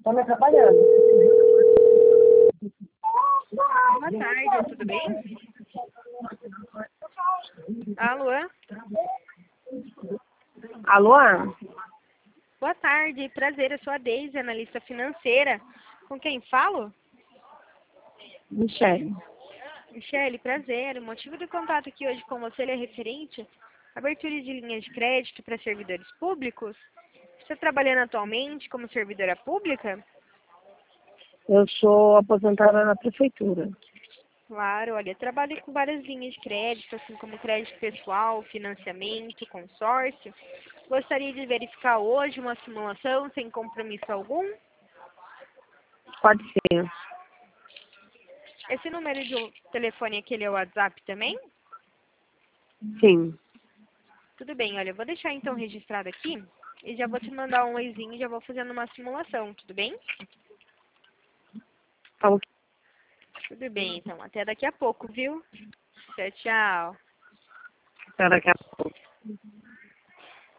Tá me atrapalhando. Boa tarde, tudo bem? Alô? Alô? Boa tarde, prazer, eu sou a Deise, analista financeira. Com quem falo? Michele. Michele, prazer. O motivo do contato aqui hoje com você é referente à abertura de linhas de crédito para servidores públicos. Você está trabalhando atualmente como servidora pública? Eu sou aposentada na prefeitura. Claro, olha, trabalho com várias linhas de crédito, assim como crédito pessoal, financiamento, consórcio. Gostaria de verificar hoje uma simulação sem compromisso algum? Pode ser. Esse número de telefone aqui, ele é o WhatsApp também? Sim. Tudo bem, olha, eu vou deixar então registrado aqui e já vou te mandar um oizinho e já vou fazendo uma simulação, tudo bem? Tá ok. Tudo bem, então, até daqui a pouco, viu? Tchau, tchau. Até daqui a pouco.